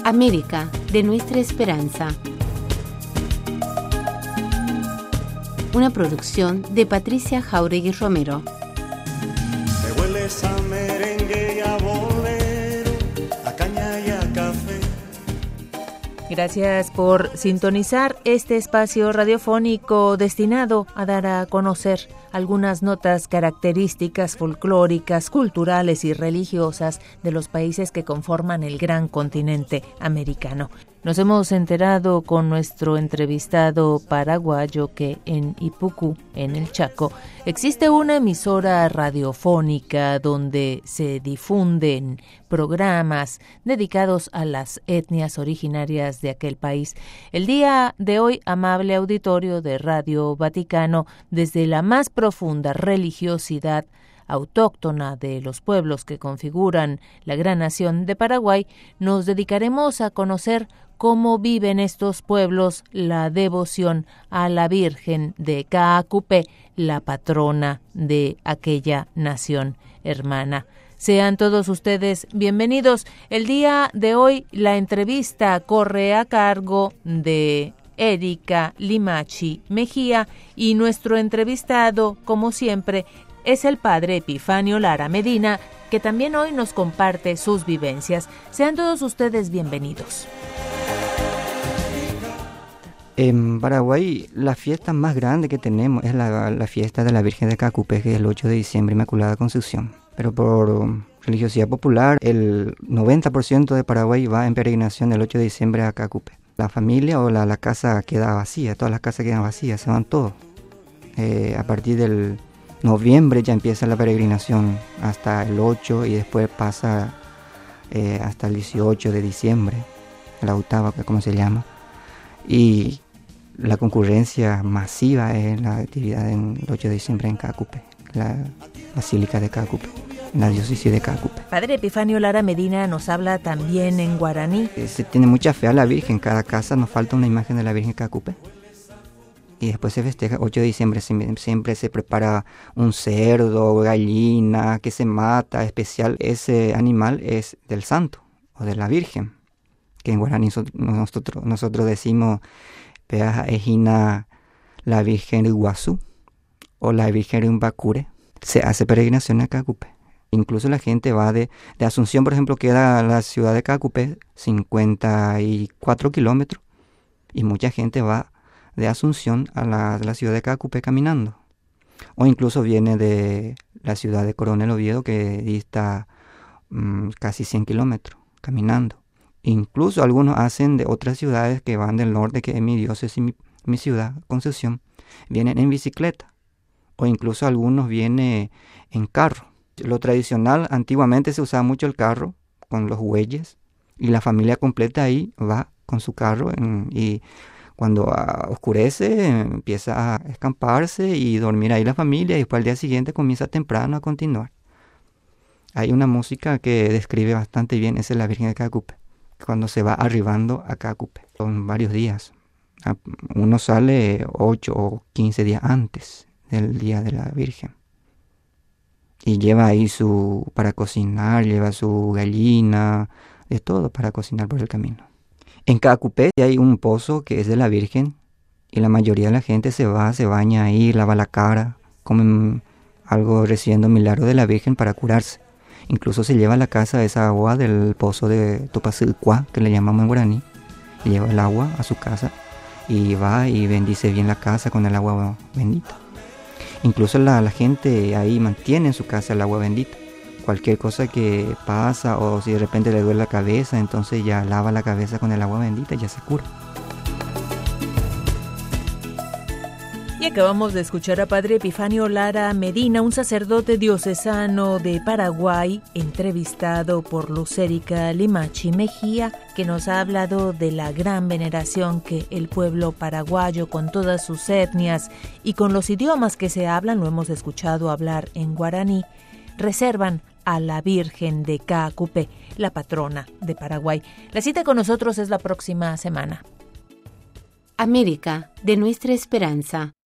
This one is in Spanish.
América, de nuestra esperanza. Una producción de Patricia Jauregui Romero. Me hueles a merengue y a bolero, a caña y a café. Gracias por sintonizar este espacio radiofónico destinado a dar a conocer algunas notas características folclóricas, culturales y religiosas de los países que conforman el gran continente americano. Nos hemos enterado con nuestro entrevistado paraguayo que en Ipucú, en el Chaco, existe una emisora radiofónica donde se difunden programas dedicados a las etnias originarias de aquel país. El día de hoy, amable auditorio de Radio Vaticano, desde la más profunda religiosidad autóctona de los pueblos que configuran la gran nación de Paraguay, nos dedicaremos a conocer cómo viven estos pueblos la devoción a la Virgen de Caacupé, la patrona de aquella nación hermana. Sean todos ustedes bienvenidos. El día de hoy la entrevista corre a cargo de Erika Limachi Mejía y nuestro entrevistado, como siempre, es el padre Epifanio Lara Medina, que también hoy nos comparte sus vivencias. Sean todos ustedes bienvenidos. En Paraguay, la fiesta más grande que tenemos es la fiesta de la Virgen de Caacupé, que es el 8 de diciembre, Inmaculada Concepción. Pero por religiosidad popular, el 90% de Paraguay va en peregrinación el 8 de diciembre a Caacupé. La familia o la casa queda vacía, todas las casas quedan vacías, se van todos. A partir del noviembre ya empieza la peregrinación hasta el 8 y después pasa hasta el 18 de diciembre, la octava, como se llama. Y la concurrencia masiva es la actividad el 8 de diciembre en Caacupé, la Basílica de Caacupé, en la diócesis de Caacupé. Padre Epifanio Lara Medina nos habla también en guaraní. Se tiene mucha fe a la Virgen, en cada casa nos falta una imagen de la Virgen de Caacupé. Y después se festeja 8 de diciembre, siempre se prepara un cerdo, gallina, que se mata especial. Ese animal es del santo o de la Virgen, que en guaraní nosotros decimos Peaja Ejina la Virgen de Iguazú o la Virgen de Umbacure. Se hace peregrinación a Caacupé. Incluso la gente va de Asunción, por ejemplo, queda la ciudad de Caacupé 54 kilómetros y mucha gente va de Asunción a la ciudad de Caacupé caminando. O incluso viene de la ciudad de Coronel Oviedo, que dista casi 100 kilómetros caminando. Incluso algunos hacen de otras ciudades que van del norte, que es mi diócesis, mi ciudad, Concepción, vienen en bicicleta. O incluso algunos vienen en carro. Lo tradicional, antiguamente se usaba mucho el carro con los bueyes y la familia completa ahí va con su carro y cuando oscurece empieza a escamparse y dormir ahí la familia y después al día siguiente comienza temprano a continuar. Hay una música que describe bastante bien, esa es la Virgen de Caacupé, cuando se va arribando a Caacupé. Son varios días. Uno sale 8 o 15 días antes del día de la Virgen. Y lleva ahí para cocinar, lleva su gallina, de todo para cocinar por el camino. En Caacupé hay un pozo que es de la Virgen y la mayoría de la gente se baña ahí, lava la cara, comen algo recibiendo milagro de la Virgen para curarse. Incluso se lleva a la casa esa agua del pozo de Topacilcuá, que le llamamos en guaraní, y lleva el agua a su casa y va y bendice bien la casa con el agua bendita. Incluso la gente ahí mantiene en su casa el agua bendita. Cualquier cosa que pasa o si de repente le duele la cabeza, entonces ya lava la cabeza con el agua bendita y ya se cura. Y acabamos de escuchar a Padre Epifanio Lara Medina, un sacerdote diocesano de Paraguay, entrevistado por Erika Limachi Mejía, que nos ha hablado de la gran veneración que el pueblo paraguayo, con todas sus etnias y con los idiomas que se hablan, lo hemos escuchado hablar en guaraní, reservan a la Virgen de Caacupé, la patrona de Paraguay. La cita con nosotros es la próxima semana. América, de nuestra esperanza.